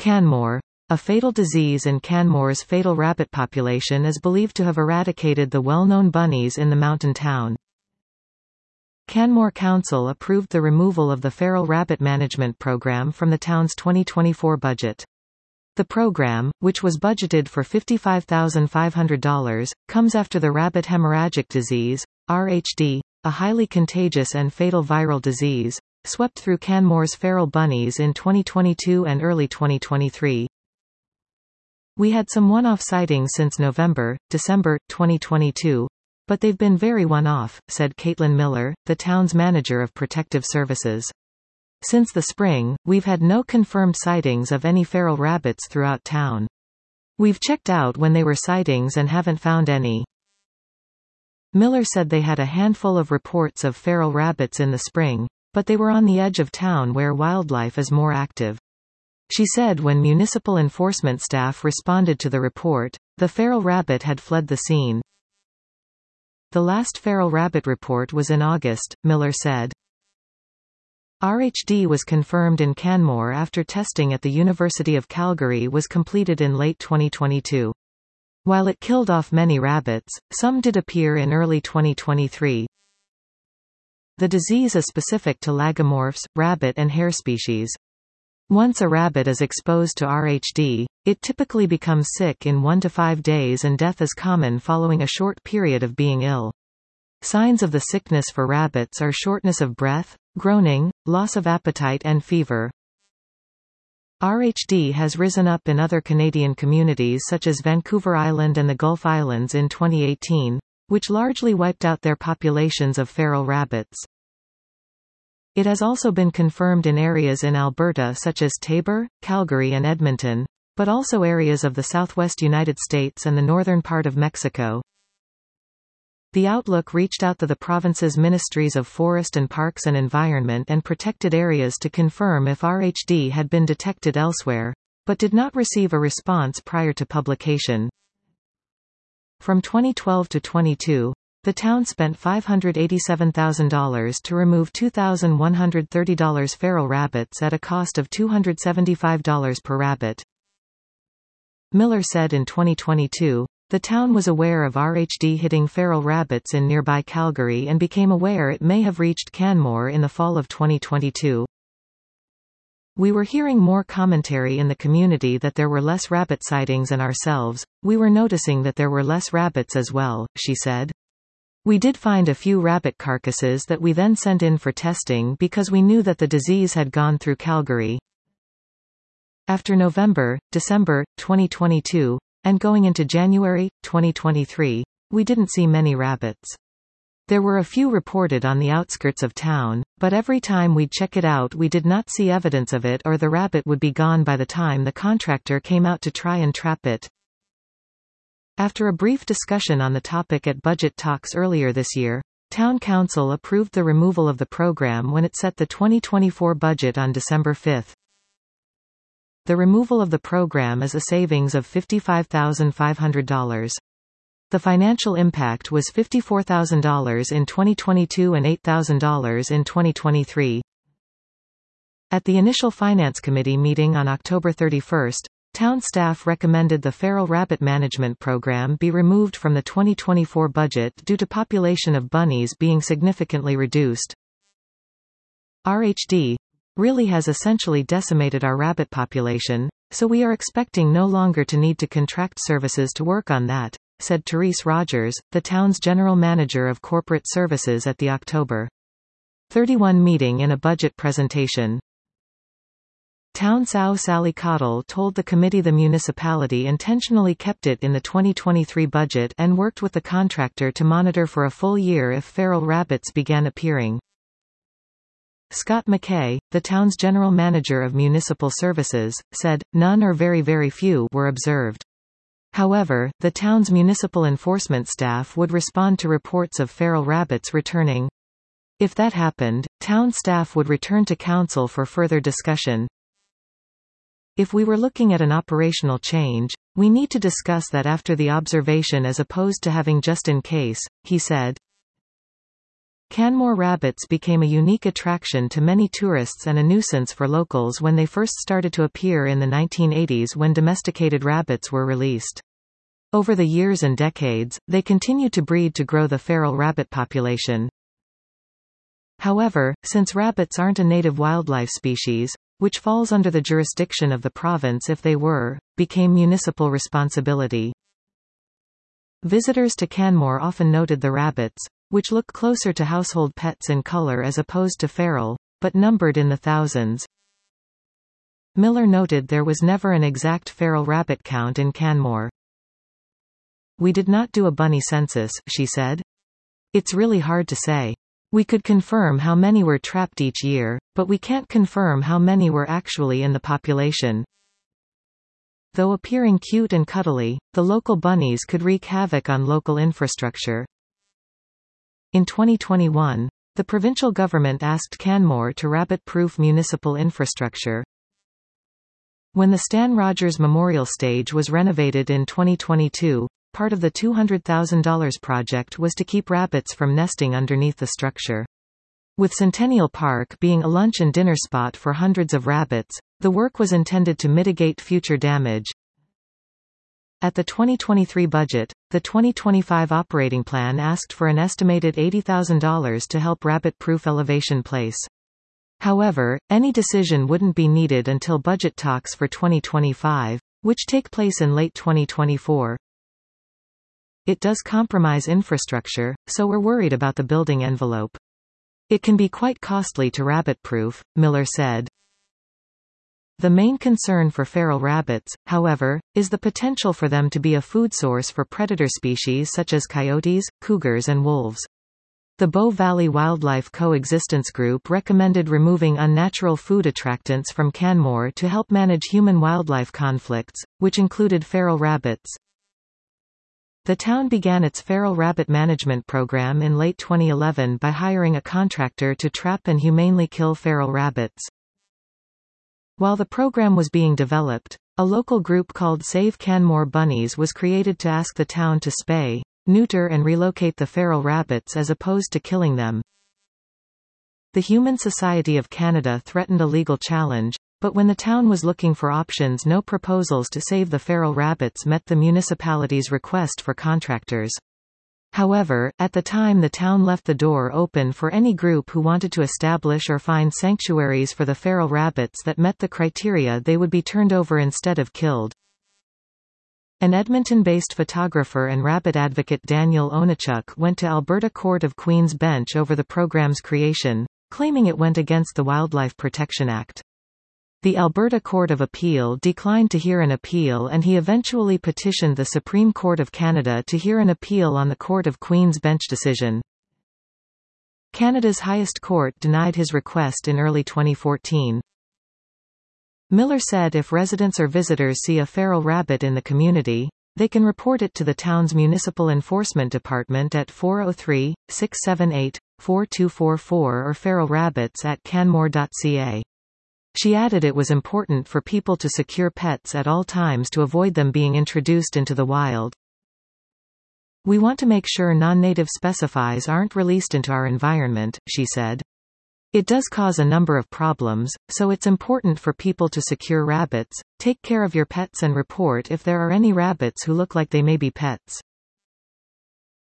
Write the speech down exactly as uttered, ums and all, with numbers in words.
Canmore, a fatal disease, and Canmore's fatal rabbit population is believed to have eradicated the well-known bunnies in the mountain town. Canmore Council approved the removal of the feral rabbit management program from the town's twenty twenty-four budget. The program, which was budgeted for fifty-five thousand five hundred dollars, comes after the rabbit hemorrhagic disease, R H D, a highly contagious and fatal viral disease, swept through Canmore's feral bunnies in twenty twenty-two and early twenty twenty-three. We had some one-off sightings since November, December, twenty twenty-two, but they've been very one-off, said Caitlin Miller, the town's manager of protective services. Since the spring, we've had no confirmed sightings of any feral rabbits throughout town. We've checked out when they were sightings and haven't found any. Miller said they had a handful of reports of feral rabbits in the spring, but they were on the edge of town where wildlife is more active. She said when municipal enforcement staff responded to the report, the feral rabbit had fled the scene. The last feral rabbit report was in August, Miller said. R H D was confirmed in Canmore after testing at the University of Calgary was completed in late twenty twenty-two. While it killed off many rabbits, some did appear in early twenty twenty-three. The disease is specific to lagomorphs, rabbit and hare species. Once a rabbit is exposed to R H D, it typically becomes sick in one to five days and death is common following a short period of being ill. Signs of the sickness for rabbits are shortness of breath, groaning, loss of appetite and fever. R H D has risen up in other Canadian communities such as Vancouver Island and the Gulf Islands in twenty eighteen, which largely wiped out their populations of feral rabbits. It has also been confirmed in areas in Alberta such as Taber, Calgary and Edmonton, but also areas of the southwest United States and the northern part of Mexico. The Outlook reached out to the province's Ministries of Forest and Parks and Environment and Protected Areas to confirm if R H D had been detected elsewhere, but did not receive a response prior to publication. From twenty twelve to twenty-two, the town spent five hundred eighty-seven thousand dollars to remove two thousand one hundred thirty feral rabbits at a cost of two hundred seventy-five dollars per rabbit. Miller said in twenty twenty-two, the town was aware of R H D hitting feral rabbits in nearby Calgary and became aware it may have reached Canmore in the fall of twenty twenty-two. We were hearing more commentary in the community that there were less rabbit sightings and ourselves, we were noticing that there were less rabbits as well, she said. We did find a few rabbit carcasses that we then sent in for testing because we knew that the disease had gone through Calgary. After November, December, twenty twenty-two, and going into January, twenty twenty-three, we didn't see many rabbits. There were a few reported on the outskirts of town, but every time we'd check it out we did not see evidence of it or the rabbit would be gone by the time the contractor came out to try and trap it. After a brief discussion on the topic at budget talks earlier this year, Town Council approved the removal of the program when it set the twenty twenty-four budget on December fifth. The removal of the program is a savings of fifty-five thousand five hundred dollars. The financial impact was fifty-four thousand dollars in twenty twenty-two and eight thousand dollars in twenty twenty-three. At the initial Finance Committee meeting on October thirty-first, town staff recommended the feral rabbit management program be removed from the twenty twenty-four budget due to population of bunnies being significantly reduced. R H D really has essentially decimated our rabbit population, so we are expecting no longer to need to contract services to work on that, said Therese Rogers, the town's general manager of corporate services at the October thirty-first meeting in a budget presentation. Town S A U Sally Cottle told the committee the municipality intentionally kept it in the twenty twenty-three budget and worked with the contractor to monitor for a full year if feral rabbits began appearing. Scott McKay, the town's general manager of municipal services, said, none or very very few were observed. However, the town's municipal enforcement staff would respond to reports of feral rabbits returning. If that happened, town staff would return to council for further discussion. If we were looking at an operational change, we need to discuss that after the observation as opposed to having just in case, he said. Canmore rabbits became a unique attraction to many tourists and a nuisance for locals when they first started to appear in the nineteen eighties when domesticated rabbits were released. Over the years and decades, they continued to breed to grow the feral rabbit population. However, since rabbits aren't a native wildlife species, which falls under the jurisdiction of the province if they were, became municipal responsibility. Visitors to Canmore often noted the rabbits, which look closer to household pets in color as opposed to feral, but numbered in the thousands. Miller noted there was never an exact feral rabbit count in Canmore. "We did not do a bunny census," she said. "It's really hard to say. We could confirm how many were trapped each year, but we can't confirm how many were actually in the population." Though appearing cute and cuddly, the local bunnies could wreak havoc on local infrastructure. In twenty twenty-one, the provincial government asked Canmore to rabbit-proof municipal infrastructure. When the Stan Rogers Memorial Stage was renovated in twenty twenty-two, part of the two hundred thousand dollars project was to keep rabbits from nesting underneath the structure. With Centennial Park being a lunch and dinner spot for hundreds of rabbits, the work was intended to mitigate future damage. At the twenty twenty-three budget, the twenty twenty-five operating plan asked for an estimated eighty thousand dollars to help rabbit-proof Elevation Place. However, any decision wouldn't be needed until budget talks for twenty twenty-five, which take place in late twenty twenty-four. "It does compromise infrastructure, so we're worried about the building envelope. It can be quite costly to rabbit-proof," Miller said. The main concern for feral rabbits, however, is the potential for them to be a food source for predator species such as coyotes, cougars and wolves. The Bow Valley Wildlife Coexistence Group recommended removing unnatural food attractants from Canmore to help manage human-wildlife conflicts, which included feral rabbits. The town began its feral rabbit management program in late twenty eleven by hiring a contractor to trap and humanely kill feral rabbits. While the program was being developed, a local group called Save Canmore Bunnies was created to ask the town to spay, neuter and relocate the feral rabbits as opposed to killing them. The Humane Society of Canada threatened a legal challenge, but when the town was looking for options, no proposals to save the feral rabbits met the municipality's request for contractors. However, at the time the town left the door open for any group who wanted to establish or find sanctuaries for the feral rabbits that met the criteria. They would be turned over instead of killed. An Edmonton-based photographer and rabbit advocate Daniel Onachuk went to Alberta Court of Queen's Bench over the program's creation, claiming it went against the Wildlife Protection Act. The Alberta Court of Appeal declined to hear an appeal, and he eventually petitioned the Supreme Court of Canada to hear an appeal on the Court of Queen's Bench decision. Canada's highest court denied his request in early twenty fourteen. Miller said if residents or visitors see a feral rabbit in the community, they can report it to the town's Municipal Enforcement Department at four oh three, six seven eight, four two four four or feralrabbits at canmore dot c a. She added it was important for people to secure pets at all times to avoid them being introduced into the wild. "We want to make sure non-native specifies aren't released into our environment," she said. "It does cause a number of problems, so it's important for people to secure rabbits, take care of your pets and report if there are any rabbits who look like they may be pets."